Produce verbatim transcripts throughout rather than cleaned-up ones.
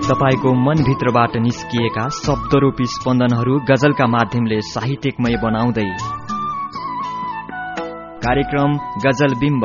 तपाईको मनभित्रबाट निस्किएका शब्दरूपी स्पन्दनहरू गजलका माध्यमले साहित्यिकमय बनाउँदै कार्यक्रम गजल बिम्ब।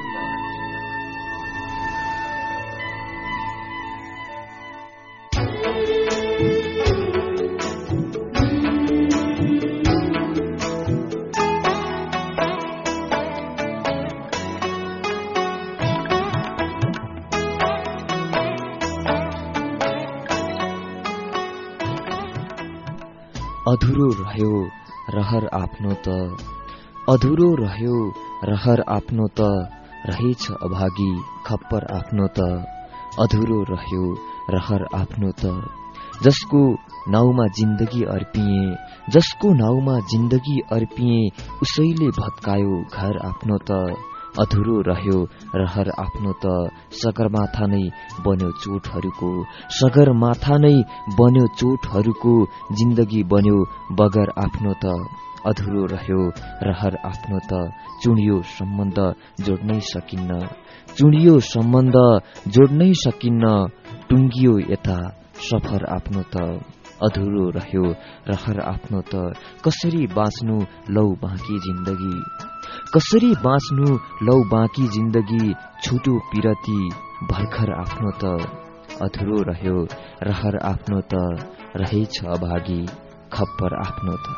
अधुरो रह्यो रहर आफ्नो त, अधुरो रह्यो रहर आफ्नो त, रहेछ अभागी खप्पर आफ्नो त, अधुरो रह्यो रहर आफ्नो त। जसको नाउँमा जिन्दगी अर्पिए, जसको नाउँमा जिन्दगी अर्पिए, उसैले भत्कायो घर आफ्नो त, अधुरो रह्यो रहर आफ्नो त। सगरमाथा नै बन्यो चोटहरूको, सगरमाथा नै बन्यो चोटहरूको, जिन्दगी बन्यो बगर आफ्नो त, अधुरो रह्यो रहर आफ्नो त। चुडियो सम्बन्ध जोड्नै सकिन्न, चुडियो सम्बन्ध जोड्नै सकिन्न, टुङ्गियो यता सफर आफ्नो त, अधुरो रह्यो रहर आफ्नो त। कसरी बाँच्नु लौ बाँकी जिन्दगी, कसरी बाँच्नु लौ बाँकी जिन्दगी, छुटो पिरती भर्खर आफ्नो त, अधुरो रह्यो रहर आफ्नो त, रहेछ अभागी खप्पर आफ्नो त।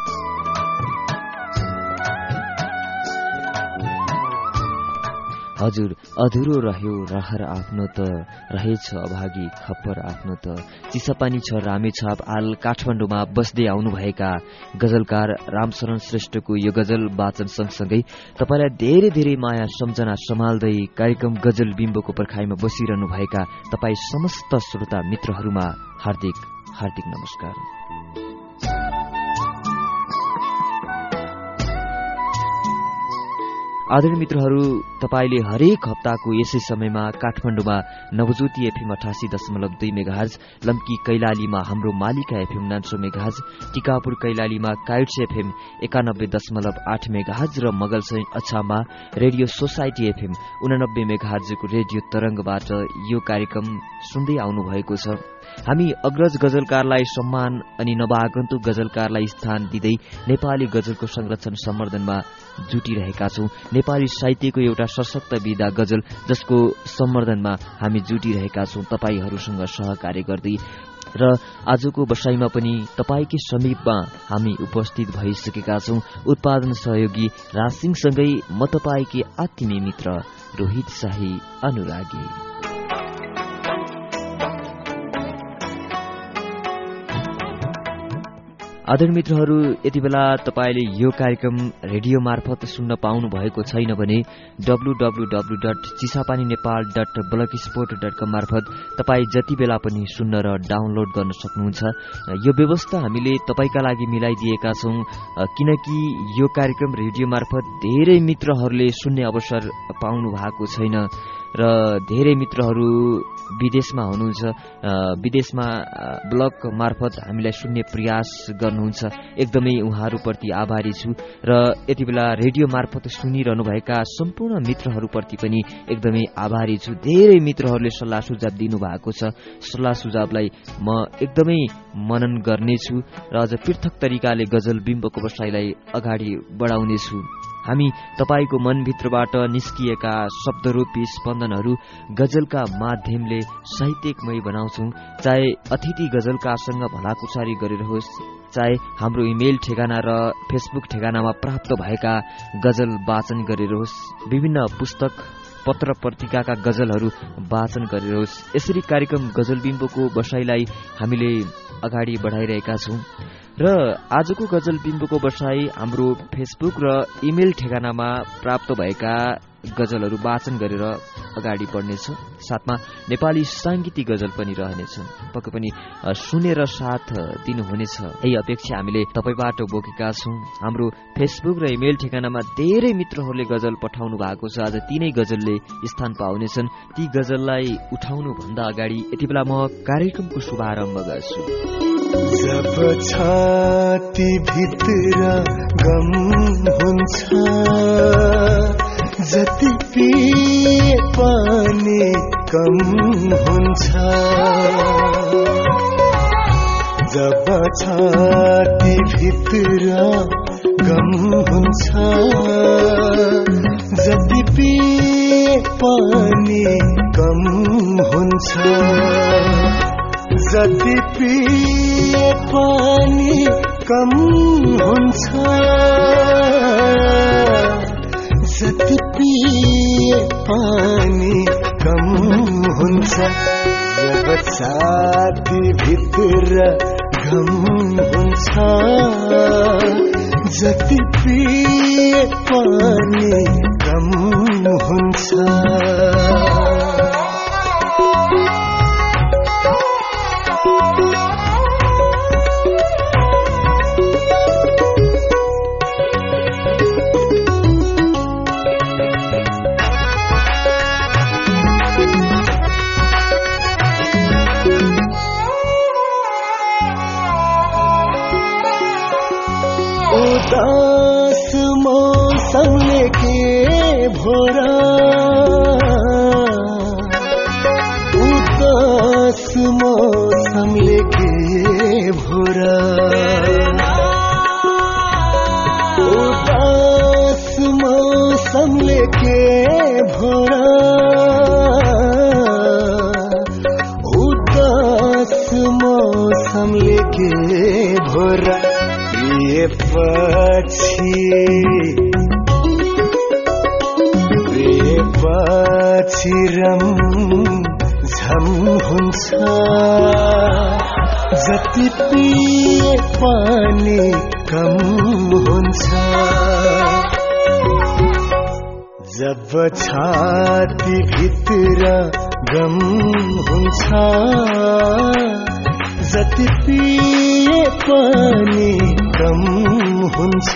हजुर, अधुरो रह्यो रहर आफ्नो त, रहेछ अभागी खप्पर आफ्नो त। चिसापानी छ रामेछाप आल काठमाडौँमा बस्दै आउनुभएका गजलकार रामशरण श्रेष्ठको यो गजल वाचन सँगसँगै तपाईलाई धेरै धेरै माया सम्झना सम्हाल्दै कार्यक्रम गजल बिम्बको पर्खाइमा बसिरहनुभएका तपाई समस्त श्रोता मित्रहरूमा हार्दिक हार्दिक नमस्कार। आदरणीय मित्रहरू, तपाईले हरेक हप्ताको यसै समयमा काठमाडौँमा नवज्योति एफएम अठासी दशमलव दुई मेगाहर्ज, लम्की कैलालीमा हाम्रो मालिका एफएम नान्सो मेगाहर्ज, टिकापुर कैलालीमा काइट्स एफएम एकानब्बे दशमलव आठ मेगाहर्ज र मगलसै अछाममा रेडियो सोसाइटी एफएम उनानब्बे मेगाहर्जको रेडियो तरंगबाट यो कार्यक्रम सुन्दै आउनु भएको छ। हामी अग्रज गजलकारलाई सम्मान अनि नवागन्तुक गजलकारलाई स्थान दिँदै नेपाली गजलको संरक्षण सम्वर्धनमा जुटिरहेका छौं। नेपाली साहित्यको एउटा सशक्त विधा गजल जसको सम्वर्धनमा हामी जुटिरहेका छौं तपाईहरूसँग सहकार्य गर्दै। र आजको बसाइमा पनि तपाईकै समीपमा हामी उपस्थित भइसकेका छौं। उत्पादन सहयोगी राजसिंहसँगै म तपाईकै आत्मीय मित्र रोहित शाही अनुरागी। आदरणीय मित्रहरू, यति बेला तपाईले यो कार्यक्रम रेडियो मार्फत सुन्न पाउनु भएको छैन भने W W W dot Chisapani Nepal dot blog sport dot com मार्फत तपाई जति बेला पनि सुन्न र डाउनलोड गर्न सक्नुहुन्छ। यो व्यवस्था हामीले तपाईका लागि मिलाइदिएका छौं किनकि यो कार्यक्रम रेडियो मार्फत धेरै मित्रहरूले सुन्ने अवसर पाउनु भएको छैन र धेरै मित्रहरू विदेशमा हुनुहुन्छ। विदेशमा ब्लग मार्फत हामीलाई सुन्ने प्रयास गर्नुहुन्छ, एकदमै उहाँहरूप्रति आभारी छु। र यति बेला रेडियो मार्फत सुनिरहनुभएका सम्पूर्ण मित्रहरूप्रति पनि एकदमै आभारी छु। धेरै मित्रहरूले सल्लाह सुझाव दिनुभएको छ, सल्लाह सुझावलाई म एकदमै मनन गर्नेछु र अझ पृथक तरिकाले गजल बिम्बको बसाइलाई अगाडि बढाउनेछु। हामी तपाईको मनभित्रबाट निस्किएका शब्दरूपी स्पन्दनहरू गजलका माध्यमले साहित्यिकमय बनाउँछौं। चाहे अतिथि गजलकारसँग भलाकुसारी गरेर होस्, चाहे हाम्रो इमेल ठेगाना र फेसबुक ठेगानामा प्राप्त भएका गजल वाचन गरेर होस्, विभिन्न पुस्तक पत्र पत्रिकाका गजलहरू वाचन गरेर होस्, यसरी कार्यक्रम गजल बिम्बको बसाइलाई हामीले अगाडि बढाइरहेका छौं। र आजको गजल बिम्बको बसाई हाम्रो फेसबुक र इमेल ठेगानामा प्राप्त भएका गजलहरू वाचन गरेर अगाडि बढ्नेछ। साथमा नेपाली सांगीतिक गजल पनि रहनेछ, पक्कै पनि सुनेर साथ दिनुहुनेछ यही अपेक्षा हामीले तपाईबाट बोकेका छौं। हाम्रो फेसबुक र इमेल ठेगानामा धेरै मित्रहरूले गजल पठाउनु भएको छ। आज तीनै गजलले स्थान पाउनेछन्। ती गजललाई उठाउनु भन्दा अगाडि यति बेला म कार्यक्रमको शुभारम्भ गर्छु। जब छाती भित्र गम हुन्छ, जति पिए पानी कम हुन्छ, हुन्छ जब छाती भित्र गम हुन्छ जति पिए पनि कम हुन्छ जति पिए पनि कम हुन्छ जति पिए पनि कम हुन्छ जब छाती भित्र गम हुन्छ जति पिए पनि कम हुन्छ उदास मौसमले के भोरा उदास मौसमले के भोरा उदास मौसमले के भोरा उदास मौसमले के भोरा ये पछि ये पछि रम झम हुन्छ जति पिए पनि कम हुन्छ जब छाती भित्र गम हुन्छ जति पिए पनि कम हुन्छ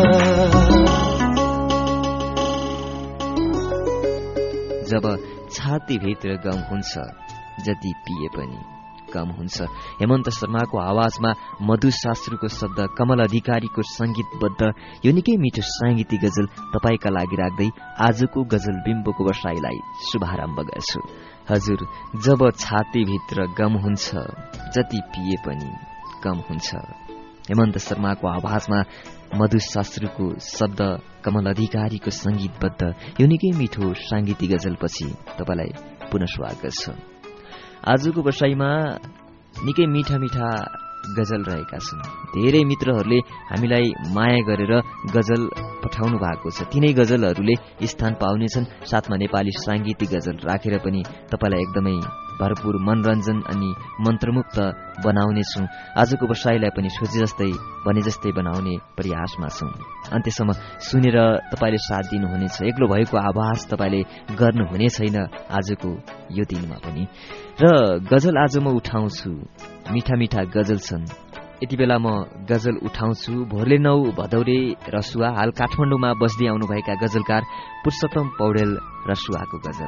जब छातीभित्र गम हुन्छ जति पिए पनि कम हुन्छ। हेमन्त शर्माको आवाजमा मधु शास्त्रीको शब्द, कमल अधिकारीको संगीतबद्ध यो निकै मिठो सांगीतिक गजल तपाईका लागि राख्दै आजको गजल बिम्बोको बसाइलाई शुभारम्भ गर्छु। हजुर, जब छातीभित्र गम हुन्छ जति पिए पनि कम हुन्छ। हेमन्त शर्माको आवाजमा मधु शास्त्रीको शब्द, कमल अधिकारीको संगीतबद्ध यो निकै मिठो सांगीतिक गजलपछि तपाईलाई पुनः स्वागत छ। आजको बसाइमा निकै मिठा मिठा गजल रहेका छन्। धेरै मित्रहरूले हामीलाई माया गरेर गजल पठाउनु भएको छ। तिनै गजलहरूले स्थान पाउनेछन्। साथमा नेपाली सांगीतिक गजल राखेर पनि तपाईलाई एकदमै भरपूर मनोरञ्जन अनि मन्त्रमुक्त बनाउनेछु। आजको बसाइलाई पनि सोचे जस्तै भने जस्तै बनाउने प्रयासमा छौँ। अन्त्यसम्म सुनेर तपाईँले साथ दिनुहुनेछ। एक्लो भएको आभास तपाईँले गर्नुहुने छैन आजको यो दिनमा पनि। र गजल आज म उठाउँछु, मिठा मिठा गजल छन्। यति बेला म गजल उठाउँछु भोरले नौ भदौरे रसुवा, हाल काठमाडौँमा बस्दै आउनुभएका गजलकार पुरुषोत्तम पौडेल रसुवाको गजल।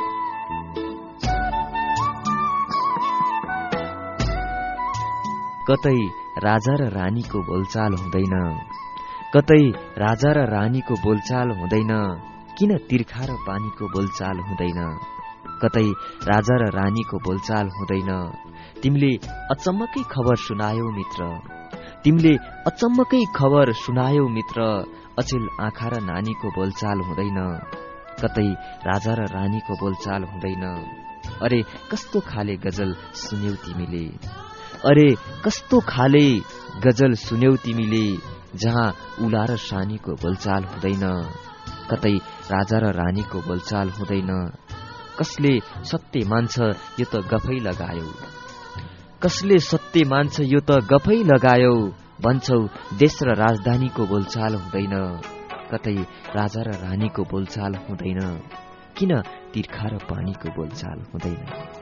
कतै राजा र रानीको बोलचाल हुँदैन, कतै राजा र रानीको बोलचाल हुँदैन, किन तिर्खा र पानीको बोलचाल हुँदैन, कतै राजा र रानीको बोलचाल हुँदैन। तिमीले अचम्मकै खबर सुनायौ मित्र, तिमीले अचम्मकै खबर सुनायौ मित्र, अचेल आँखा र नानीको बोलचाल हुँदैन, कतै राजा र रानीको बोलचाल हुँदैन। अरे कस्तो खाले गजल सुन्यौ तिमीले, अरे कस्तो खाले गजल सुन्यौ तिमीले, जहाँ उला र सानीको बोलचाल हुँदैन, कतै राजा र रानीको बोलचाल हुँदैन। कसले सत्य मान्छ यो त गफै लगायौ, कसले सत्य मान्छ यो त गफै लगायौ, भन्छौ देश र राजधानीको बोलचाल हुँदैन, कतै राजा र रानीको बोलचाल हुँदैन, किन तिर्खा र पानीको बोलचाल हुँदैन।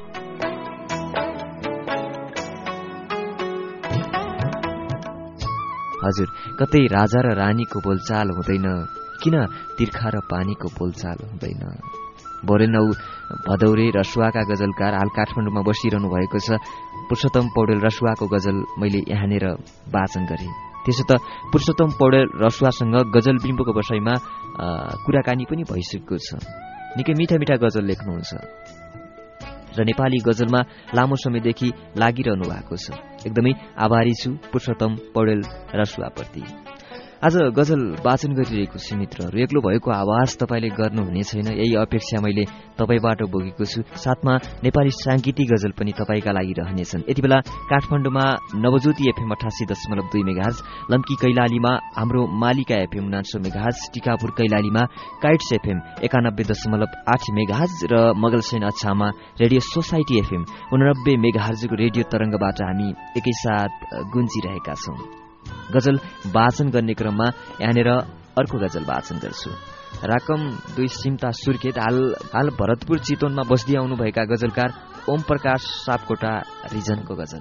हजुर, कतै राजा र रानीको बोलचाल हुँदैन, किन तिर्खा र पानीको बोलचाल हुँदैन। भोरे नौ भदौरे रसुवाका गजलकार हाल काठमाडौँमा बसिरहनु भएको छ। पुरुषोत्तम पौडेल रसुवाको गजल मैले यहाँनिर वाचन गरेँ। त्यसो त पुरुषोत्तम पौडेल रसुवासँग गजल बिम्बोको बसाइमा कुराकानी पनि भइसकेको छ। निकै मिठा मिठा गजल लेख्नुहुन्छ र नेपाली गजलमा लामो समयदेखि लागिरहनु भएको छ। एकदमै आभारी छु पुरुषोत्तम पौडेल रसुवाप्रति। आज गजल वाचन गरिरहेको छु मित्रहरू। एक्लो भएको आवाज तपाईँले गर्नुहुने छैन, यही अपेक्षा मैले तपाईँबाट बोकेको छु। साथमा नेपाली साङ्गीतिक गजल पनि तपाईँका लागि रहनेछन्। यति बेला काठमाडौँमा नवज्योति एफएम अठासी दशमलव दुई मेगाहर्ज, लम्की कैलालीमा हाम्रो मालिका एफएम उनान्सय मेगाहर्ज, टिकापुर कैलालीमा काइट्स एफएम एकानब्बे दशमलव आठ मेगाहर्ज र मगलसेन अछामा रेडियो सोसाइटी एफएम उनानब्बे मेगाहर्जको रेडियो तरंगबाट हामी एकैसाथ गुन्जिरहेका छौं। गजल वाचन गर्ने क्रममा यहाँनिर अर्को गजल वाचन गर्छु। राकम दुई सिमता सुर्खेत हाल हाल भरतपुर चितवनमा बस्दै आउनुभएका गजलकार ओम प्रकाश सापकोटा रिजनको गजल।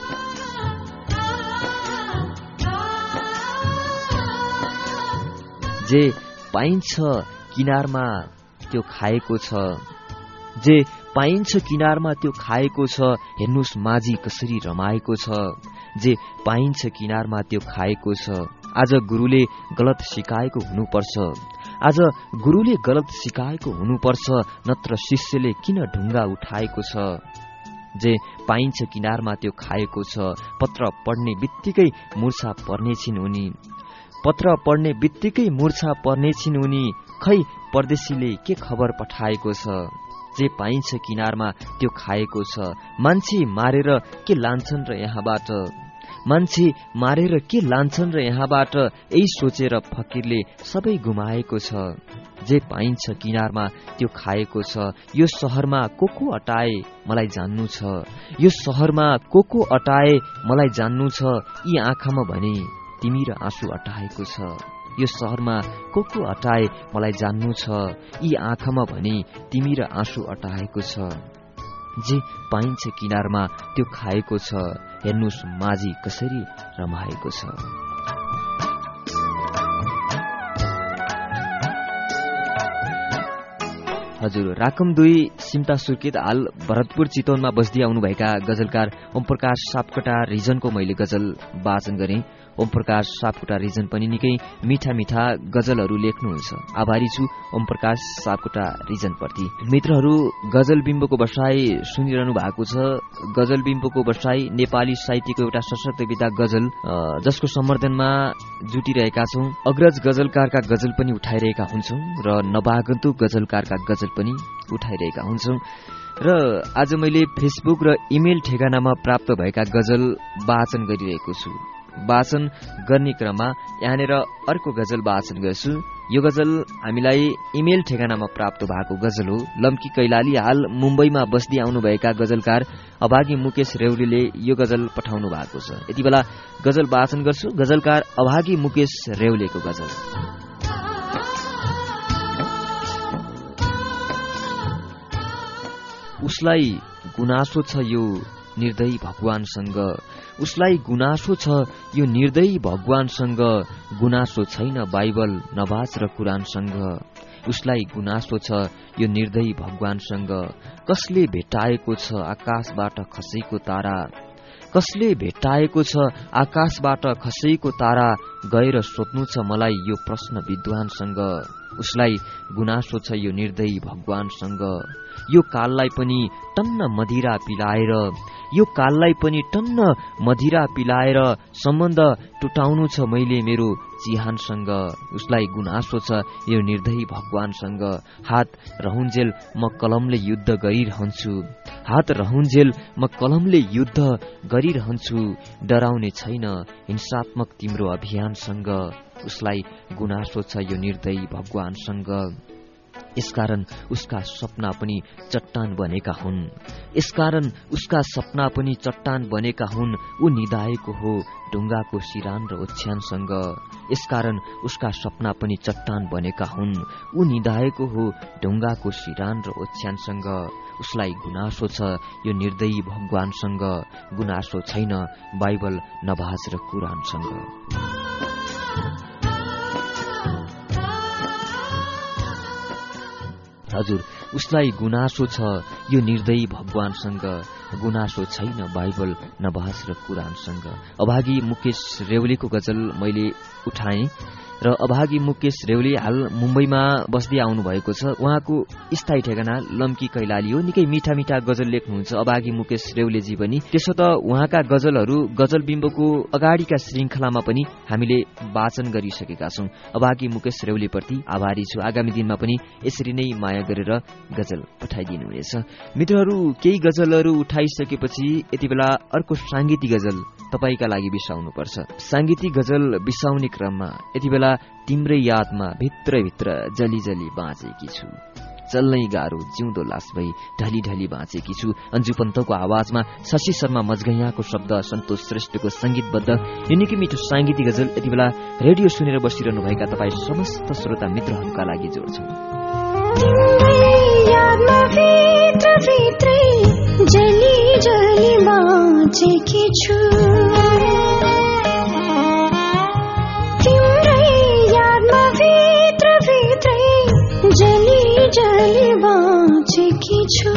जे पाइन्छ किनारमा त्यो खाएको छ, जे पाइन्छ किनारमा त्यो खाएको छ, हेर्नुस् माझी कसरी रमाएको छ। जे पाइन्छ किनारमा त्यो खाएको छ, आज गुरुले गलत सिकाएको हुनुपर्छ, आज गुरुले गलत सिकाएको हुनुपर्छ, नत्र शिष्यले किन ढुङ्गा उठाएको छ। जे पाइन्छ किनारमा त्यो खाएको छ, पत्र पढ्ने बित्तिकै मूर्छा पर्नेछिन् उनी, पत्र पढ्ने बित्तिकै मूर्छा पर्नेछिन् उनी, खै परदेशीले के खबर पठाएको छ। जे पाइन्छ किनारमा त्यो खाएको छ, मान्छे मारेर के लान्छन् र यहाँबाट, मान्छे मारेर के लान्छन् र यहाँबाट, यही सोचेर फकीरले सबै गुमाएको छ। जे पाइन्छ किनारमा त्यो खाएको छ, यो शहरमा को को अटाए मलाई जान्नु छ, यो शहरमा को को अटाए मलाई जान्नु छ, यी आँखामा भने तिमी र आँसु अटाएको छ। यो शहरमा को को अटाए मलाई जान्नु छ, यी आँखामा भने तिमी र आँसु अटाएको छ। जे पाइन्छ किनारमा त्यो खाएको छ, हेर्नुस् माझी कसरी रमाएको छ। हजुर, राकम दुई सिमता सुर्खेत हाल भरतपुर चितवनमा बस्दै आउनुभएका गजलकार ओम प्रकाश सापकोटा रिजनको मैले गजल वाचन गरेँ। ओम प्रकाश सापकोटा रिजन पनि निकै मिठा मिठा गजलहरू लेख्नुहुन्छ। आभारी छु ओम प्रकाश सापकोटा रिजनप्रति। मित्रहरू, गजल बिम्बको बसाई सुनिरहनु भएको छ। गजल बिम्बको बसाई नेपाली साहित्यको एउटा सशक्त विधा गजल, जसको सम्वर्धनमा जुटिरहेका छौं। अग्रज गजलकारका गजल पनि उठाइरहेका हुन्छौं र नवागन्तुक गजलकारका गजल पनि उठाइरहेका हुन्छौं। र आज मैले फेसबुक र इमेल ठेगानामा प्राप्त भएका गजल वाचन गरिरहेको छु। वाचन गर्ने क्रममा यहाँनिर अर्को गजल वाचन गर्छु। यो गजल हामीलाई इमेल ठेगानामा प्राप्त भएको गजल हो। लम्की कैलाली हाल मुम्बईमा बस्दै आउनुभएका गजलकार अभागी मुकेश रेवलीले यो गजल पठाउनु भएको छ। यति बेला गजल वाचन गर्छु। गजलकार अभागी मुकेश रेवलीको गजल। उसलाई गुनासो छ यो निर्दयी भगवानसँग, उसलाई गुनासो छ यो निर्दयी भगवानसँग, गुनासो छैन बाइबल नमाज र कुरानसँग। उसलाई गुनासो छ यो निर्दयी भगवानसँग, कसले भेटाएको छ आकाशबाट खसेको तारा, कसले भेटाएको छ आकाशबाट खसेको तारा, गएर सोध्नु छ मलाई यो प्रश्न विद्वानसँग। उसलाई गुनासो छ यो निर्दयी भगवानसँग, यो काललाई पनि टन्न मदिरा पिलाएर, यो काललाई पनि टन्न मदिरा पिलाएर सम्बन्ध टुटाउनु छ मैले मेरो चिहानसँग। उसलाई गुनासो छ यो निर्दयी भगवानसँग, हात रहुन्जेल म कलमले युद्ध गरिरहन्छु, हात रहुन्जेल म कलमले युद्ध गरिरहन्छु, डराउने छैन हिंसात्मक तिम्रो अभियानसँग। उसलाई गुनासो छ यो निर्दयी भगवानसँग, यसकारण उसका सपना पनि चट्टान बनेका हुन्, यसकारण उसका सपना पनि चट्टान बनेका हुन्। ऊ निदाएको हो ढुङ्गाको सिरान र ओछ्यानसँग, यसकारण उसका सपना पनि चट्टान बनेका हुन्। ऊ निदाएको हो ढुङ्गाको सिरान र ओछ्यानसँग। उसलाई गुनासो छ यो निर्दयी भगवानसँग, गुनासो छैन बाइबल नमाज र कुरानसँग। हजुर, उसलाई गुनासो छ यो निर्दयी भगवानसँग, गुनासो छैन बाइबल नमाज र कुरानसँग। अभागी मुकेश रेवलीको गजल मैले उठाएँ र अभागी मुकेश रेउली हाल मुम्बईमा बस्दै आउनु भएको छ। उहाँको स्थायी ठेगाना लम्की कैलाली हो। निकै मिठा मिठा गजल लेख्नुहुन्छ अभागी मुकेश रेउलेजी पनि। त्यसो त उहाँका गजलहरू गजल बिम्बको अगाडिका श्रृङ्खलामा पनि हामीले वाचन गरिसकेका छौं। अभागी मुकेश रेउलीप्रति आभारी छु। आगामी दिनमा पनि यसरी नै माया गरेर गजल पठाइदिनुहुनेछ। मित्रहरू, केही गजलहरू उठाइसकेपछि यति बेला अर्को सांगीतिक गजल तपाईका लागि बिसाउनुपर्छ। सांगीतिक गजल बिसाउने क्रममा यति बेला तिम्रै यादमा भित्रभित्र जली जली बाँचेकी छु, चल्नै गाह्रो जिउँदो लास भई ढली ढली बाँचेकी छु। अन्जु पन्तको आवाजमा शशि शर्मा मजगैयाको शब्द, सन्तोष श्रेष्ठको संगीतबद्ध यो निकै मिठो सांगीतिक गजल यति बेला रेडियो सुनेर बसिरहनुभएका तपाईँ समस्त श्रोता मित्रहरूका लागि जोड्छौं। जली जली बाँचेकी छु, तिम्रै यादमा भित्र भित्रै जली जली बाँचेकी छु,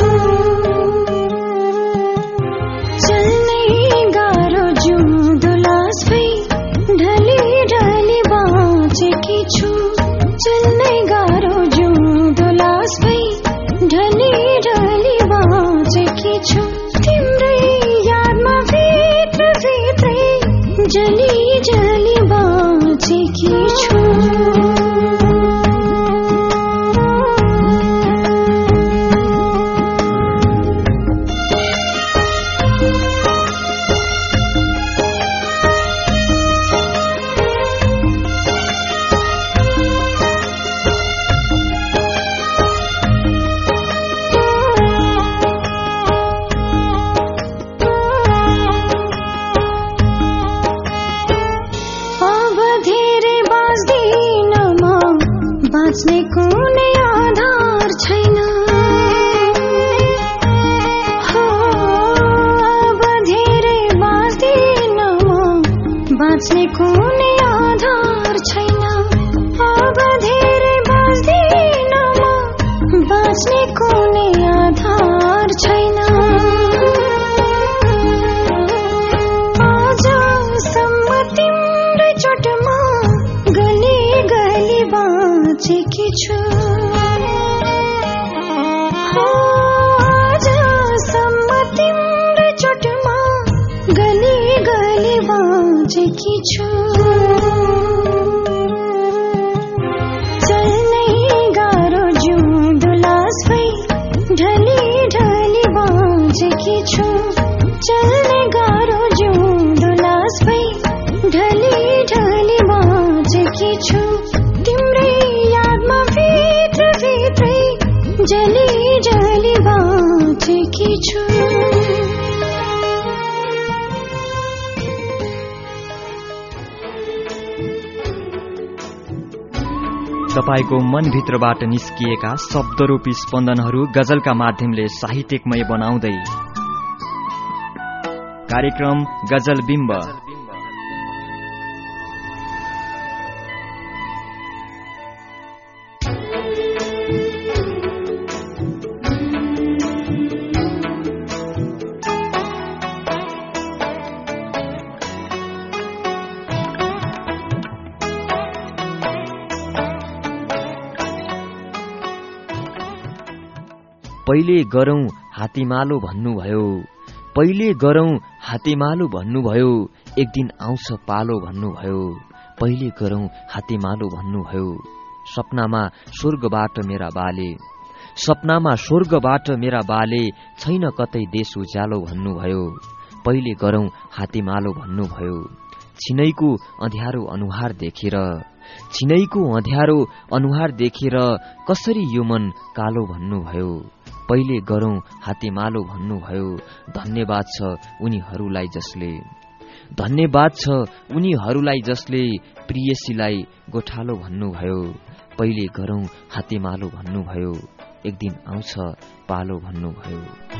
चल्नै गाह्रो जिउँदो लास भई ढली ढली बाँचेकी छु, चल्नै गाह्रो जिउँदो लास भई ढली ढली बाँचेकी छु, तिम्रै यादमा भित्र भित्रै जली जली बाँचेकी छु। बाँच्ने कुनै आधार छैन, हो अब धेरै बाँच्दिन म, बाँच्ने कुनै आधार छैन, अब धेरै बाँच्दिन म, बाँच्ने कुनै आधार छैन, आजसम्म तिम्रै चोटमा गली गली बाँचेकी छु, आजसम्म तिम्रै चोटमा गली गली बाँचेकी छु, चल्नै गाह्रो जिउँदो लास भई ढली ढली बाँचेकी छु, चल्नै गाह्रो जिउँदो लास भई ढली ढली बाँचेकी छु, तिम्रै यादमा भित्र भित्रै जली जली बाँचेकी छु। तपाईको मनभित्रबाट निस्किएका शब्दरूपी स्पन्दनहरू गजलका माध्यमले साहित्यमय बनाउँदै कार्यक्रम गजल बिम्ब। पहिले गरौं हातेमालो भन्नुभयो, पहिले गरौं हातेमालो भन्नुभयो, एक दिन आउँछ पालो भन्नुभयो, पहिले गरौं हातेमालो भन्नुभयो, सपनामा स्वर्गबाट मेरा बाले, सपनामा स्वर्गबाट मेरा बाले, छैन कतै देश उज्यालो भन्नुभयो, पहिले गरौं हातेमालो भन्नुभयो, छिनैको अँध्यारो अनुहार देखेर, छिनैको अँध्यारो अनुहार देखेर कसरी यो मन कालो भन्नुभयो, पहिले गरौं हातेमालो भन्नुभयो, धन्यवाद छ उनीहरूलाई जसले, धन्यवाद छ उनीहरूलाई जसले प्रियसीलाई गोठालो भन्नुभयो, पहिले गरौं हातेमालो भन्नुभयो, एक दिन आउँछ पालो भन्नुभयो।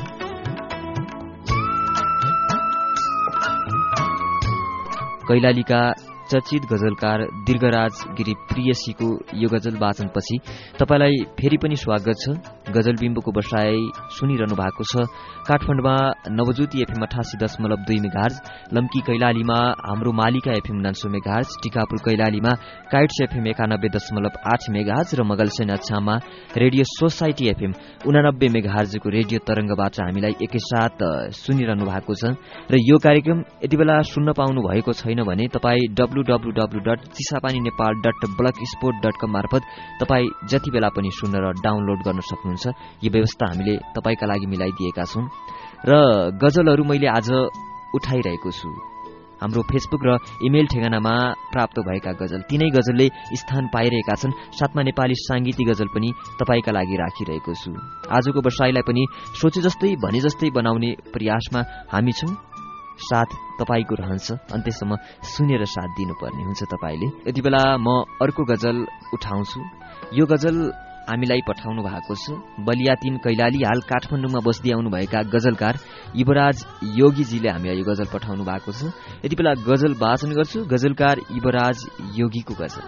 कैलालीका चर्चित गजलकार दीर्घराज गिरी प्रियसीको यो गजल वाचनपछि तपाईलाई फेरि पनि स्वागत छ गजल बिम्बको बसाई सुनिरहनु भएको छ। काठमाडौँमा नवज्योति एफएम अठासी दशमलव दुई मेगाहर्ज, लम्की कैलालीमा हाम्रो मालिका एफएम उनान्सय मेगाहर्ज, टिकापुर कैलालीमा काइट्स एफएम एकानब्बे दशमलव आठ मेगाहर्ज र मगलसेन अछाममा रेडियो सोसाइटी एफएम उनानब्बे मेगाहर्जको रेडियो तरंगबाट हामीलाई एकैसाथ सुनिरहनु भएको छ। र यो कार्यक्रम यति बेला सुन्न पाउनु भएको छैन भने तपाईँ W W W dot Chisapani Nepal dot blog sport dot com मार्फत तपाईँ जति बेला पनि सुन्न र डाउनलोड गर्न सक्नुहुन्छ। यो व्यवस्था हामीले तपाईँका लागि मिलाइदिएका छौं। र गजलहरू मैले आज उठाइरहेको छु। हाम्रो फेसबुक र इमेल ठेगानामा प्राप्त भएका गजल तीनै गजलले स्थान पाइरहेका छन्। साथमा नेपाली सांगीतिक गजल पनि तपाईँका लागि राखिरहेको छु। आजको बसाइलाई पनि सोचे जस्तै भने जस्तै बनाउने प्रयासमा हामी छौं। साथ तपाईको रहन्छ, अन्त्यसम्म सुनेर साथ दिनुपर्ने हुन्छ तपाईले। यति बेला म अर्को गजल उठाउँछु। यो गजल हामीलाई पठाउनु भएको छ बलिया तीन कैलाली, हाल काठमाडौँमा बस्दै आउनुभएका गजलकार युवराज योगीजीले हामीलाई यो गजल पठाउनु भएको छ। यति बेला गजल वाचन गर्छु, गजलकार युवराज योगीको गजल।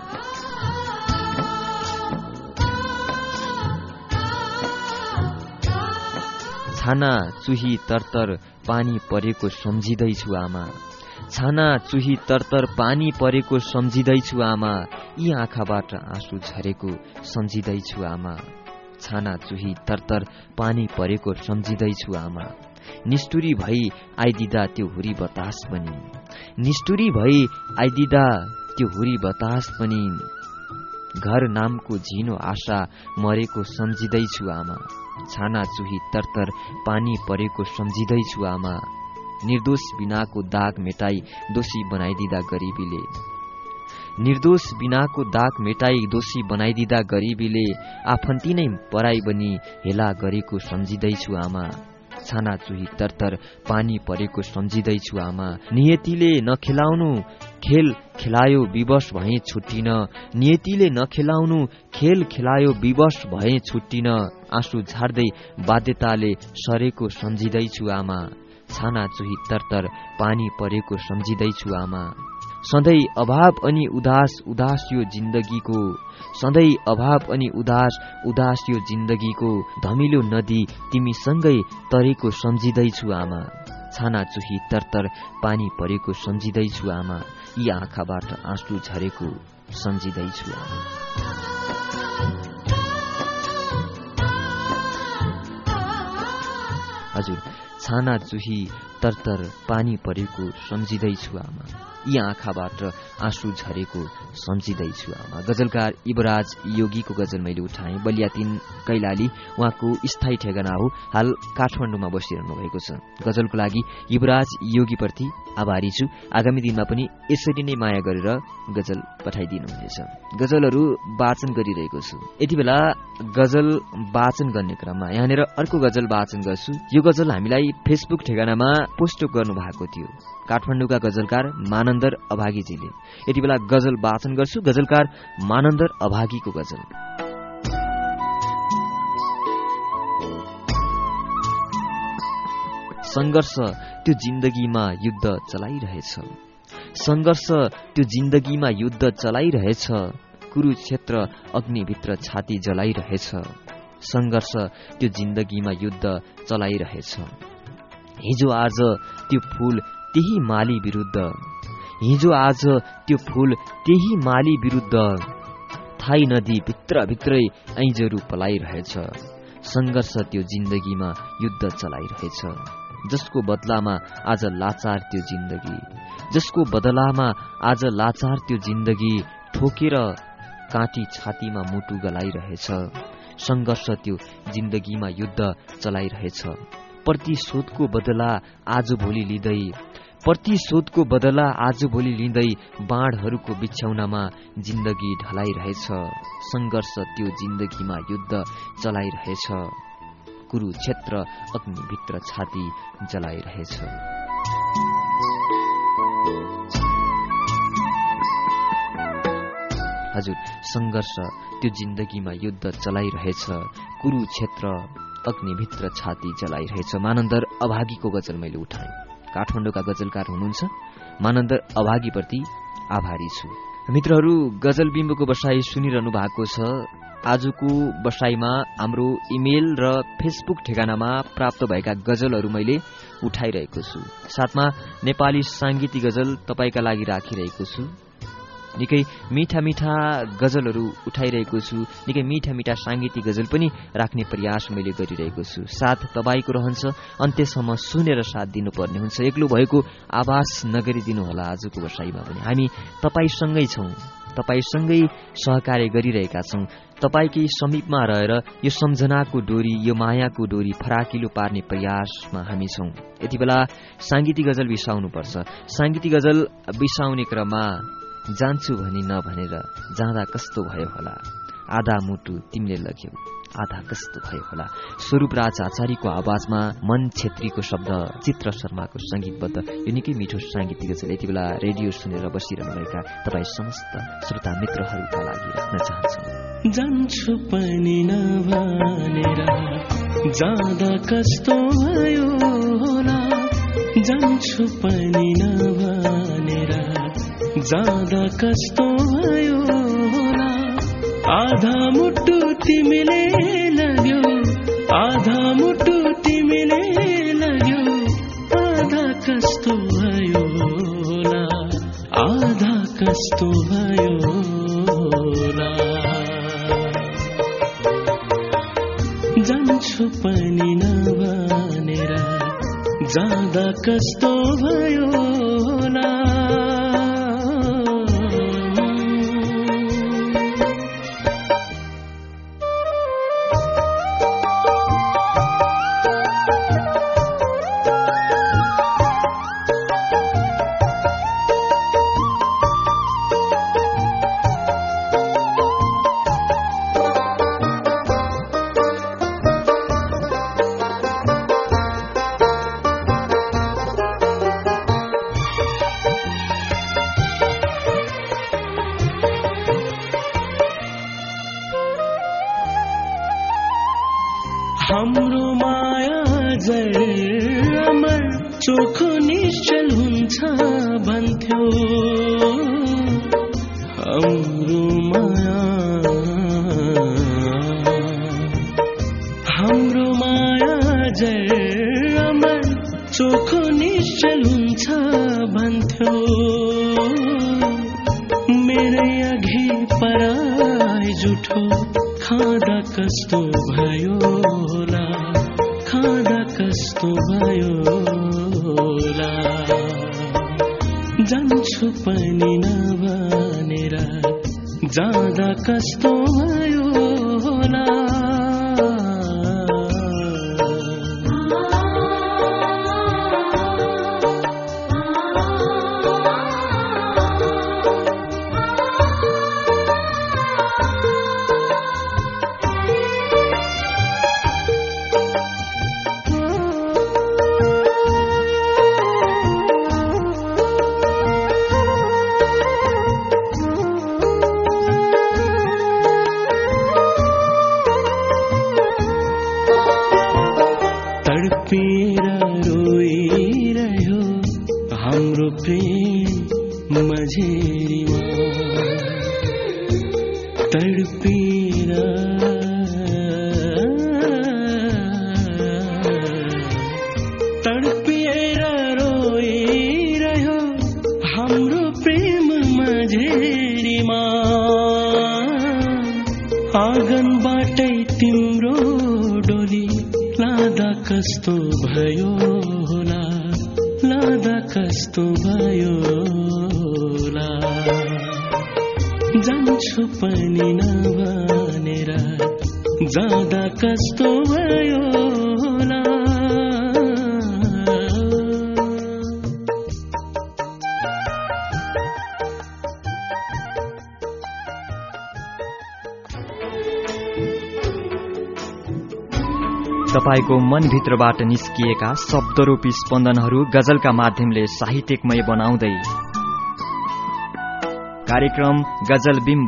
छाना चुही तरतर पानी परेको सम्झिँदैछु आमा, छाना चुही तरतर पानी परेको सम्झिँदैछु आमा, यी आँखाबाट आँसु झरेको सम्झिँदैछु आमा, छाना चुही तरतर पानी परेको सम्झिँदैछु आमा, निष्ठुरी भई आइदिदा त्यो हुरी बतास पनि, निष्ठुरी भई आइदिदा त्यो हुरी बतास पनि, घर नामको झिनो आशा मरेको सम्झिँदैछु आमा, छाना चुही तरतर पानी परेको सम्झिँदैछु आमा, निर्दोष बिनाको दाग मेटाई दोषी बनाइदिदा गरिबीले, निर्दोष बिनाको दाग मेटाई दोषी बनाइदिदा गरिबीले, आफन्ती नै पराई बनी हेला गरेको सम्झिँदैछु आमा, छाना चुही तरतर पानी परेको सम्झिँदैछु आमा, नियतिले नखेलाउनु खेल खेलायो विवश भए छुट्टिन, नियतिले नखेलाउनु खेल खेलायो विवश भए छुट्टिन, आँसु झार्दै बाध्यताले सरेको सम्झिँदैछु आमा, छाना चुही तरतर पानी परेको सम्झिँदैछु आमा, सधैँ अभाव अनि उदास उदास यो जिन्दगीको, सधैँ अभाव अनि उदास उदास यो जिन्दगीको, धमिलो नदी तिमीसँगै तरेको सम्झिँदैछु आमा, छाना चुही तरतर पानी परेको सम्झिँदैछु आमा, यी आँखाबाट आँसु झरेको सम्झिँदैछु आमा। हजुर, छाना चुही तरतर पानी परेको सम्झिँदैछु आमा, यी आँखाबाट आँसु झरेको सम्झिँदैछु आमा। गजलकार युवराज योगीको गजल मैले उठाएँ। बलिया तीन कैलाली उहाँको स्थायी ठेगाना हो, हाल काठमाडौँमा बसिरहनु भएको छ। गजलको लागि युवराज योगीप्रति आभारी छु। आगामी दिनमा पनि यसरी नै माया गरेर गजल पठाइदिनुहुनेछ। गजलहरू वाचन गरिरहेको छु। यति बेला गजल वाचन गर्ने क्रममा यहाँनिर अर्को गजल वाचन गर्छु। यो गजल हामीलाई फेसबुक ठेगानामा पोस्ट गर्नु भएको थियो काठमाडौँका गजलकार मानन्दर अभागीजीले। यति बेला गजल वाचन गर्छु, गजलकार मानन्दर अभागीको गजल। संघर्ष त्यो जिन्दगीमा युद्ध चलाइरहेछ, संघर्ष त्यो जिन्दगीमा युद्ध चलाइरहेछ, कुरुक्षेत्र अग्निभित्र छाती जलाइरहेछ, संघर्ष त्यो जिन्दगीमा युद्ध चलाइरहेछ। हिजो आज त्यो फूल त्यही माली विरुद्ध, हिजो आज त्यो फूल त्यही माली विरुद्ध, थाई नदी भित्र भित्रै ऐँजहरू पलाइरहेछ, संघर्ष त्यो जिन्दगीमा युद्ध चलाइरहेछ। जसको बदलामा आज लाचार त्यो जिन्दगी, जसको बदलामा आज लाचार त्यो जिन्दगी, ठोकेर काँटी छातीमा मुटु गलाइरहेछ, संघर्ष त्यो जिन्दगीमा युद्ध चलाइरहेछ। प्रतिशोधको बदला आज भोलि लिँदै, प्रतिशोधको बदला आज भोलि लिँदै, बाणहरूको बिछ्याउनामा जिन्दगी ढलाइरहेछ, संघर्ष त्यो जिन्दगीमा युद्ध चलाइरहेछ, कुरुक्षेत्र अग्निभित्र छाती जलाइरहेछ। हजुर, संघर्ष त्यो जिन्दगीमा युद्ध चलाइरहेछ, कुरुक्षेत्र अग्निभित्र छाती जलाइरहेछ। मानन्दर अभागीको गजल मैले उठाएँ। काठमाडौँका गजलकार हुनुहुन्छ, मानन्दर अभागीप्रति आभारी छु। मित्रहरू, गजल बिम्बको बसाई सुनिरहनु भएको छ। आजको बसाइमा हाम्रो इमेल र फेसबुक ठेगानामा प्राप्त भएका गजलहरू मैले उठाइरहेको छु। साथमा नेपाली सांगीतिक गजल तपाईका लागि राखिरहेको छु। निकै मिठा मिठा गजलहरू उठाइरहेको छु। निकै मिठा मिठा सांगीतिक गजल पनि राख्ने प्रयास मैले गरिरहेको छु। साथ तपाईको रहन्छ, अन्त्यसम्म सुनेर साथ दिनुपर्ने हुन्छ। एक्लो भएको आभास नगरिदिनु होला। आजको बसाइमा पनि हामी तपाईसँगै छौँ, तपाईसँगै सहकार्य गरिरहेका छौँ। तपाईकै समीपमा रहेर यो सम्झनाको डोरी, यो मायाको डोरी फराकिलो पार्ने प्रयासमा हामी छौँ। यति बेला सांगीतिक गजल बिसाउनुपर्छ। सांगीतिक गजल बिसाउने क्रममा जान्छु भनी नभनेर जाँदा कस्तो भयो होला, आधा मुटु तिमीले लग्यौ, आधा कस्तो भयो होला। स्वरूप राज आचार्यको आवाजमा मन छेत्रीको शब्द, चित्र शर्माको संगीतबद्ध यो निकै मिठो सांगीतिक गजल यति बेला रेडियो सुनेर बसिरहनुभएका तपाईँ समस्त श्रोता मित्रहरूका लागि राख्न चाहन्छु। जान्छु पनि नभनेर जाँदा कस्तो भयो होला, जान्छु पनि नभनेर जाँदा कस्तो भयो होला। आधा मुटु तिमीले लग्यौ, आधा मुटु तिमीले लग्यौ, आधा कस्तो भयो होला, आधा कस्तो भयो होला। जान्छु पनि नभनेर जाँदा कस्तो भयो होला। हाम्रो माया जर अमर चोखो निश्चल हुन्छ भन्थ्यो, हाम्रो माया हाम्रो माया जर अमर चोखो निश्चल हुन्छ भन्थ्यो। मेरै अघि पराई जुठो खाँदा कस्तो भयो होला, खाँदा कस्तो भयो होला। जान्छु पनि नभनेर जाँदा कस्तो भयो होला। तडपेर रोइरह्यो हाम्रो प्रेम मझेरीमा, तडपेर तडपेर रोइरह्यो हाम्रो प्रेम मझेरीमा। आँगनबाटै तिम्रो डोली लादा कस्तो भयो होला, लादा कस्तो भयो होला। जान्छु पनि नभनेर जाँदा कस्तो भयो होला। तपाईको मनभित्रबाट निस्किएका शब्दरूपी स्पन्दनहरू गजलका माध्यमले साहित्यिकमय बनाउँदै कार्यक्रम गजल बिम्ब।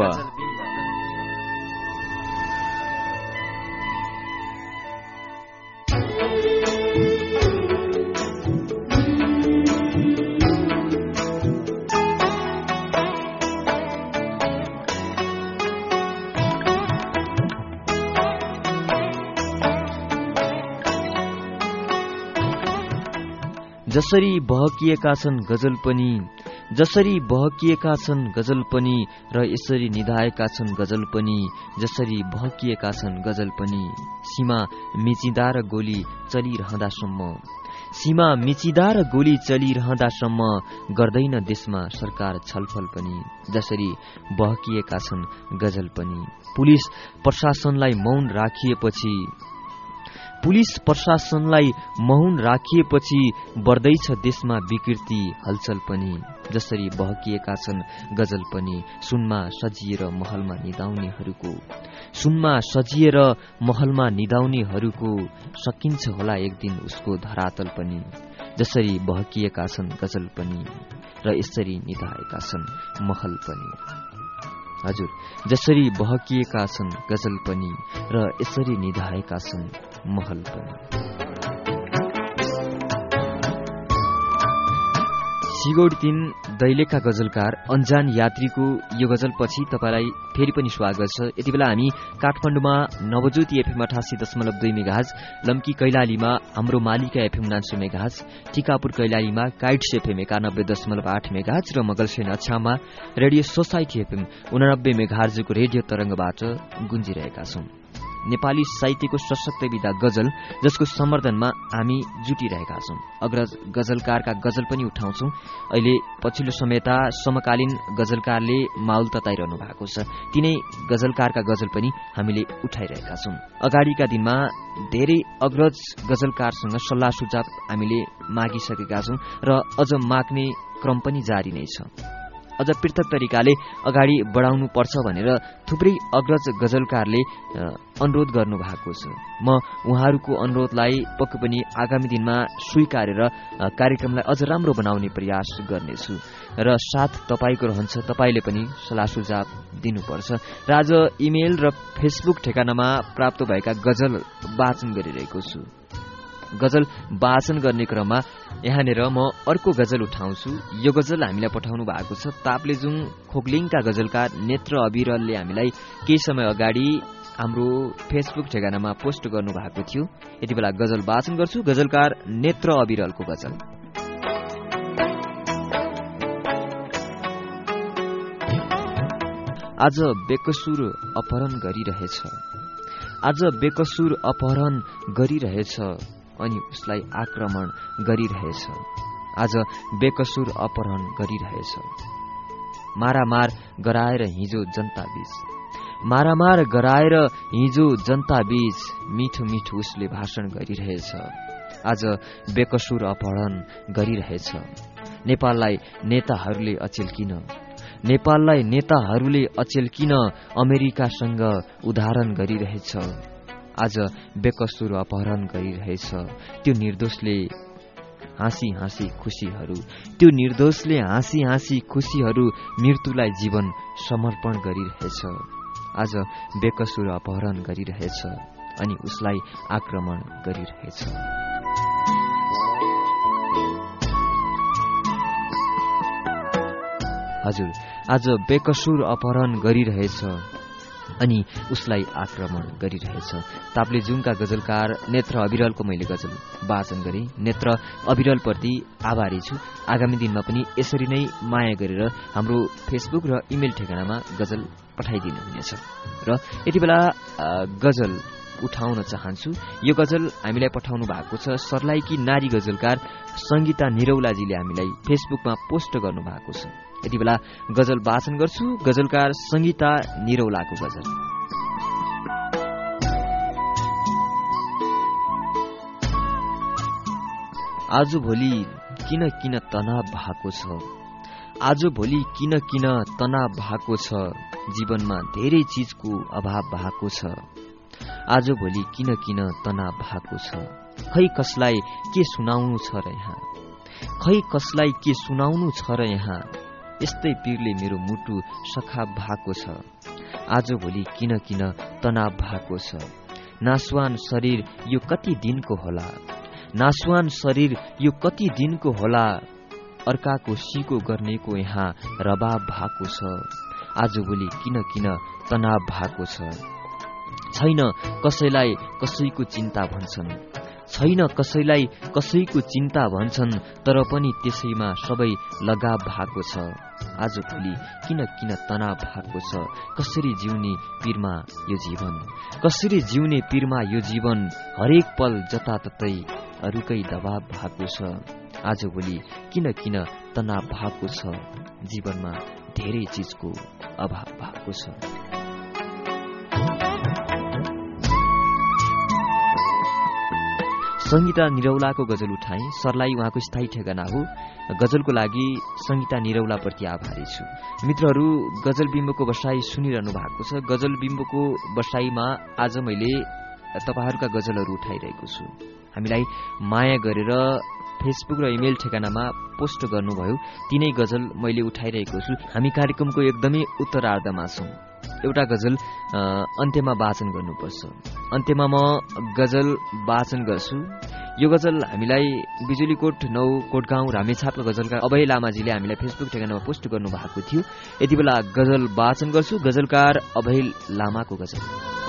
जसरी बहकिएका छन् गजल पनि जसरी बहकिएका छन् गजल पनि र यसरी निधाएका छन् गजल पनि जसरी बहकिएका छन् गजल पनि सीमा मिचिँदा र गोली चलिरहँदासम्म सीमा मिचिँदा र गोली चलिरहँदासम्म गर्दैन देशमा सरकार छलफल पनि जसरी बहकिएका छन् गजल पनि पुलिस प्रशासनलाई मौन राखिएपछि पुलिस प्रशासनलाई मौन राखिएपछि बढ्दैछ देशमा विकृति हलचल पनि जसरी बहकिएका छन् गजल पनि सुनमा सजिएर महलमा निदाउनेहरूको सुनमा सजिएर महलमा निदाउनेहरूको सकिन्छ होला एक दिन उसको धरातल पनि जसरी बहकिएका छन् गजल पनि र यसरी निदाएका छन् महल पनि हजुर जसरी बहकिएका छन् गजल पनि र यसरी निधाएका छन् महल पनि सिगौड तीन दैलेखका गजलकार अन्जान यात्रीको यो गजलपछि तपाईलाई फेरि पनि स्वागत छ। यति बेला हामी काठमाडौँमा नवज्योति एफएम अठासी दशमलव दुई मेगाहर्ज, लम्की कैलालीमा हाम्रो मालिका एफएम उनान्सय मेगाहर्ज, टिकापुर कैलालीमा काइट्स एफएम एकानब्बे दशमलव आठ मेगाहर्ज र मगलसेन अछाममा रेडियो सोसाइटी एफएम उनानब्बे मेगाहर्जको रेडियो तरंगबाट गुन्जिरहेका छौं। नेपाली साहित्यको सशक्त विधा गजल जसको सम्वर्धनमा हामी जुटिरहेका छौं। अग्रज गजलकारका गजल पनि उठाउँछौं। अहिले पछिल्लो समयता समकालीन गजलकारले माउल तताइरहनु भएको छ, तिनै गजलकारका गजल पनि हामीले उठाइरहेका छौं। अगाडिका दिनमा धेरै अग्रज गजलकारसँग सल्लाह सुझाव हामीले मागिसकेका छौं र अझ माग्ने क्रम पनि जारी नै छ। अझ पृथक तरिकाले अगाडि बढाउनु पर्छ भनेर थुप्रै अग्रज गजलकारले अनुरोध गर्नु भएको छ। म उहाँहरूको अनुरोधलाई पक्कै पनि आगामी दिनमा स्वीकारेर कार्यक्रमलाई अझ राम्रो बनाउने प्रयास गर्नेछु र साथ तपाईको रहन्छ। तपाईले पनि सल्लाह सुझाव दिनुपर्छ र आज इमेल र फेसबुक ठेगानामा प्राप्त भएका गजल वाचन गरिरहेको छु। गजल वाचन गर्ने क्रममा यहाँनिर म अर्को गजल उठाउँछु। यो गजल हामीलाई पठाउनु भएको छ ताप्लेजुङ खोकलिङका गजलकार नेत्र अविरलले हामीलाई केही समय अगाडि हाम्रो फेसबुक ठेगानामा पोस्ट गर्नु भएको थियो। यति बेला गजल वाचन गर्छु। गजलकार नेत्र अविरलको गजल। आज बेकसुर अपहरण गरिरहेछ आज बेकसुर अपहरण गरिरहेछ अनि उसलाई आक्रमण गरिरहेछ। आज बेकसुर अपहरण गरिरहेछ। मारामार गराएर हिजो जनता बीच मारामार गराएर हिजो जनता बीच मिठो मिठो उसले भाषण गरिरहेछ। आज बेकसुर अपहरण गरिरहेछ। नेपाललाई नेताहरूले अचेल किन नेपाललाई नेताहरूले अचेल किन अमेरिकासँग उदाहरण गरिरहेछ। आज बेकसुर अपहरण गरिरहेछ। त्यो निर्दोषले हाँसी हाँसी खुशीहरू त्यो निर्दोषले हाँसी हाँसी खुशीहरू मृत्युलाई जीवन समर्पण गरिरहेछ। आज बेकसुर अपहरण गरिरहेछ अनि उसलाई आक्रमण गरिरहेछ। हजुर आज बेकसुर अपहरण गरिरहेछ अनि उसलाई आक्रमण गरिरहेछ। ताप्लेजुङका गजलकार नेत्र अविरलको मैले गजल वाचन गरे। नेत्र अविरलप्रति आभारी छु। आगामी दिनमा पनि यसरी नै माया गरेर हाम्रो फेसबुक र इमेल ठेगानामा गजल पठाइदिनु हुनेछ। र यति बेला गजल उठाउन चाहन्छु। यो गजल हामीलाई पठाउनु भएको छ सर्लाहीकी नारी गजलकार संगीता निरौलाजीले हामीलाई फेसबुकमा पोस्ट गर्नु भएको छ। यति बेला गजल वाचन गर्छु। गजलकार संगीता निरौलाको गजल। आज भोलि किन किन तनाव भएको छ आज भोलि किन किन तनाव भएको छ जीवनमा धेरै चीजको अभाव भएको छ। आज भोलि किन किन तनाव भएको छ खै कसलाई के सुनाउनु छ र यहाँ खै कसलाई के सुनाउनु छ र यहाँ यस्तै पीरले मेरो मुटु सखा भएको छ। आज भोलि किन किन तनाव भएको छ। नासवान शरीर यो कति दिनको होला नासवान शरीर यो कति दिनको होला अर्काको सिको गर्नेको यहाँ रबाब भएको छ। आज भोलि किन किन तनाव भएको छ। छैन कसैलाई कसैको चिन्ता भन्छन् छैन कसैलाई कसैको चिन्ता भन्छन्, तर पनि त्यसैमा सबै लगाव भएको छ। आजभोलि किन किन तनाव भएको छ, कसरी जिउने पीरमा यो जीवन, कसरी जिउने पीरमा यो जीवन, हरेक पल जताततै अरूकै दबाव भएको छ। आजभोलि किन किन तनाव भएको छ, जीवनमा धेरै चिजको अभाव भएको छ। संगीता निरौलाको गजल उठाएँ। सरलाई उहाँको स्थायी ठेगाना हो। गजलको लागि संगीता निरौलाप्रति आभारी छु। मित्रहरू, गजल बिम्बको बसाई सुनिरहनु भएको छ। गजल बिम्बको बसाईमा आज मैले तपाईँहरूका गजलहरू उठाइरहेको छु। हामीलाई माया गरेर फेसबुक र इमेल ठेगानामा पोस्ट गर्नुभयो, तिनै गजल मैले उठाइरहेको छु। हामी कार्यक्रमको एकदमै उत्तरार्धमा छौँ। एउटा गजल अन्त्यमा वाचन गर्नुपर्छ। अन्त्यमा म गजल वाचन गर्छु। यो गजल हामीलाई बिजुलीकोट नौ कोटगाउँ रामेछापका गजलकार अभय लामाजीले हामीलाई फेसबुक ठेगानामा पोस्ट गर्नुभएको थियो। यति बेला गजल वाचन गर्छु। गजलकार अभय लामाको गजल।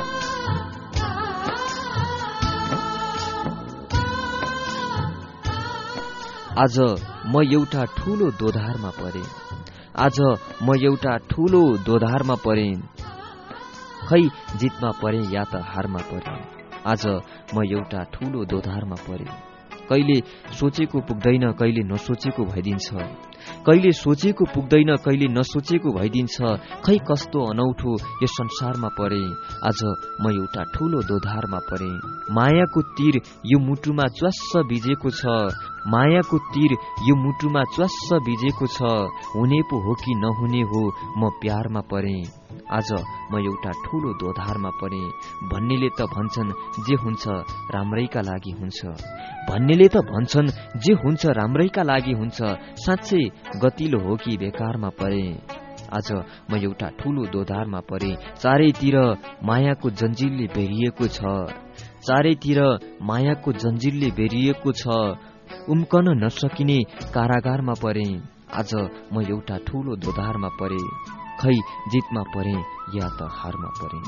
आज म एउटा ठूलो दोधारमा परे, आज म एउटा ठूलो दोधारमा परे, खै जितमा परे या त हारमा परे। आज म एउटा ठूलो दोधारमा परे, कहिले सोचेको पुग्दैन, कहिले नसोचेको भइदिन्छ, कहिले सोचेको पुग्दैन, कहिले नसोचेको भइदिन्छ, खै कस्तो अनौठो यो संसारमा परे। आज म एउटा ठूलो दोधारमा परे, मायाको तीर यो मुटुमा च्वास्स बिजेको छ, मायाको तीर यो मुटुमा च्वास्स बिजेको छ, हुने पो हो कि नहुने हो म प्यारमा परे। आज म एउटा ठूलो दोधारमा परे, भन्नेले त भन्छन् जे हुन्छ राम्रैका लागि हुन्छ, भन्नेले त भन्छन् जे हुन्छ राम्रैका लागि हुन्छ, साँच्चै गतिलो हो कि बेकारमा परे। आज म एउटा ठूलो दोधारमा परे, चारैतिर मायाको जन्जिरले बेरिएको छ, चारैतिर मायाको जन्जिरले बेरिएको छ, उम्कन नसकिने कारागारमा परे। आज म एउटा ठूलो दोधारमा परे, खै जितमा परे या त हारमा परे।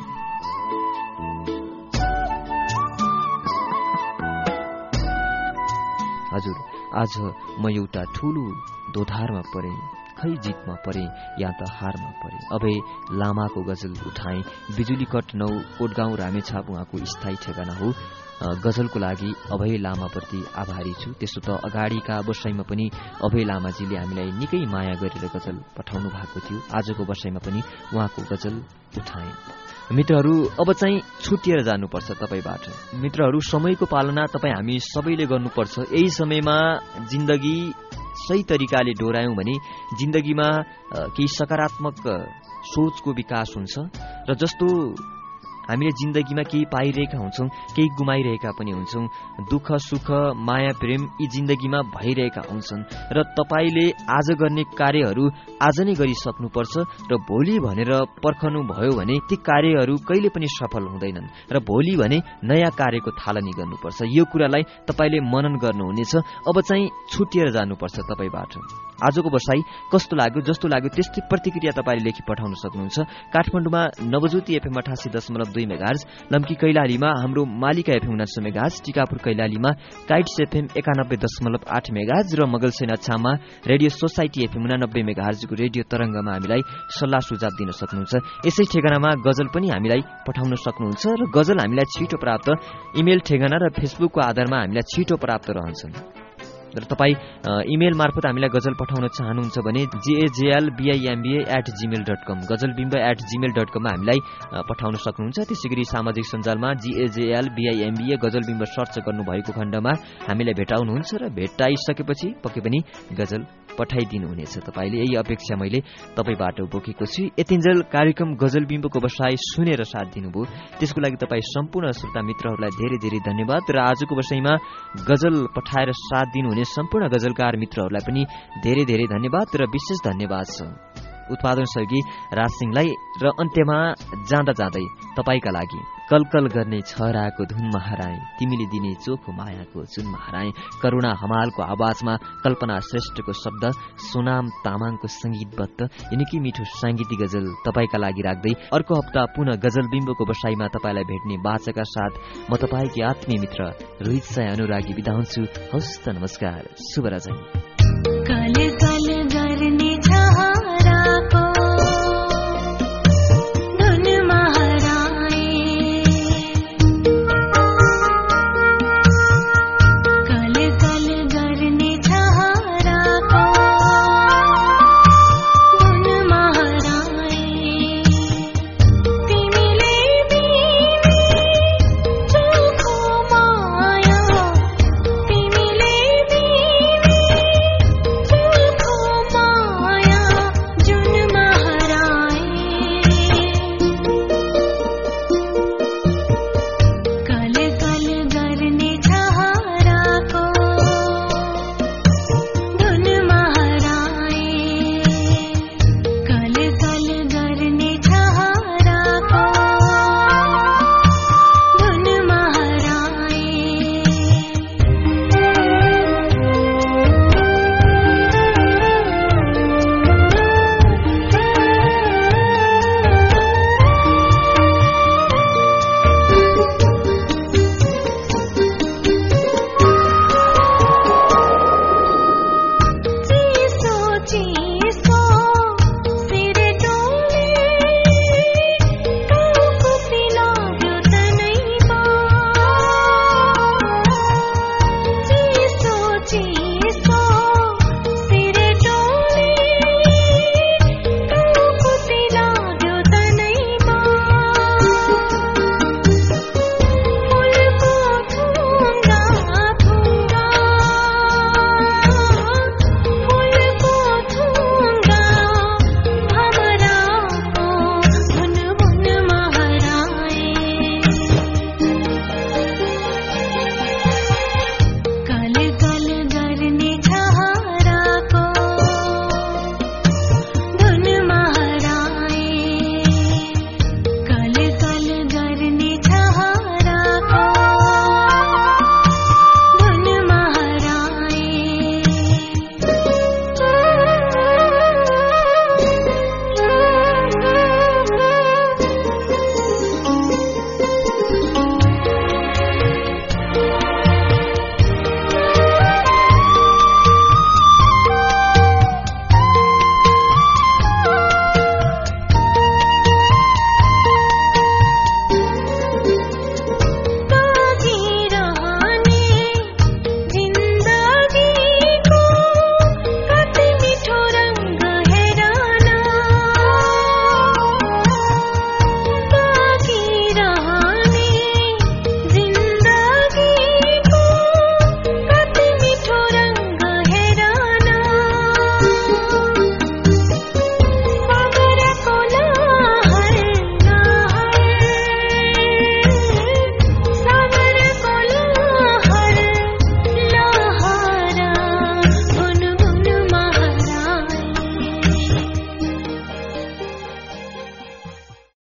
हजुर, आज म एउटा ठूलो दोधारमा परे, खै जितमा परे या त हारमा परे। अभय लामाको गजल उठाएँ। बिजुलीकट नौ कोटगाउँ रामेछाप उहाँको स्थायी ठेगाना हो। गजलको लागि अभय लामाप्रति आभारी छु। त्यसो त अगाडिका वर्षैमा पनि अभय लामाजीले हामीलाई निकै माया गरेर गजल पठाउनु भएको थियो। आजको वर्षैमा पनि उहाँको गजल उठाएँ। मित्रहरू, अब चाहिँ छुटिएर जानुपर्छ तपाईबाट। मित्रहरू, समयको पालना तपाईँ हामी सबैले गर्नुपर्छ। यही समयमा जिन्दगी सही तरिकाले डोरायौं भने जिन्दगीमा केही सकारात्मक सोचको विकास हुन्छ र जस्तो हामीले जिन्दगीमा केही पाइरहेका हुन्छौं, केही गुमाइरहेका पनि हुन्छौं। दुःख सुख माया प्रेम यी जिन्दगीमा भइरहेका हुन्छन् र तपाईले आज गर्ने कार्यहरू आज नै गरिसक्नुपर्छ र भोलि भनेर पर्खनु भयो भने ती कार्यहरू कहिले पनि सफल हुँदैनन् र भोलि भने नयाँ कार्यको थालनी गर्नुपर्छ। यो कुरालाई तपाईले मनन गर्नुहुनेछ। अब चाहिँ छुटिएर जानुपर्छ तपाईबाट। आजको बसाई कस्तो लाग्यो, जस्तो लाग्यो त्यस्तै प्रतिक्रिया तपाईले लेखी पठाउन सक्नुहुन्छ। काठमाडौँमा नवज्योति एफएम अठासी दशमलव दुई मेगाहर्ज, लम्की कैलालीमा हाम्रो मालिका एफएम उनासी मेगाहर्ज, टिकापुर कैलालीमा काइट्स एफएम एकानब्बे दशमलव आठ मेगाहर्ज र मगलसेन अछाममा रेडियो सोसाइटी एफएम उनानब्बे मेगाहर्जको रेडियो तरंगमा हामीलाई सल्लाह सुझाव दिन सक्नुहुन्छ। यसै ठेगानामा गजल पनि हामीलाई पठाउन सक्नुहुन्छ र गजल हामीलाई छिटो प्राप्त इमेल ठेगाना र फेसबुकको आधारमा हामीलाई छिटो प्राप्त रहन्छन्। र तपाईँ इमेल मार्फत हामीलाई गजल पठाउन चाहनुहुन्छ भने J A J L B I M B A at Gmail dot com गजलबिम्ब एट जिमेल डट कममा हामीलाई पठाउन सक्नुहुन्छ। त्यसै गरी सामाजिक सञ्जालमा जेएजेएल बिआइएमबिए गजलबिम्ब सर्च गर्नुभएको खण्डमा हामीलाई भेटाउनुहुन्छ र भेटाइसकेपछि पक्कै पनि गजल पठाइदिनुहुनेछ तपाईले। यही अपेक्षा मैले तपाईबाट बोकेको छु। यतिन्जेल कार्यक्रम गजलबिम्बको बसाई सुनेर साथ दिनुभयो, त्यसको लागि तपाईँ सम्पूर्ण श्रोता मित्रहरूलाई धेरै धेरै धन्यवाद र आजको बसाईमा गजल पठाएर साथ दिनुहुने सम्पूर्ण गजलकार मित्रहरूलाई पनि धेरै धेरै धन्यवाद र विशेष धन्यवाद छ। उत्पादन सहयोगी राज सिंहलाई र अन्त्यमा जाँदा जाँदै तपाईका लागि कलकल गर्ने छहराको धुनमा हराए, तिमीले दिने चोखो मायाको जुनमा हराए। करुणा हमालको आवाजमा कल्पना श्रेष्ठको शब्द, सोनाम तामाङको संगीतबद्ध यिनकी मिठो सांगीतिक गजल तपाईका लागि राख्दै अर्को हप्ता पुनः गजल बिम्बको बसाईमा तपाईलाई भेट्ने बाचाका साथ म तपाईँकी आत्मीय मित्र रोहित साय अनुरागी बिदा हुन्छु। हवस् त, नमस्कार, शुभ रजनी।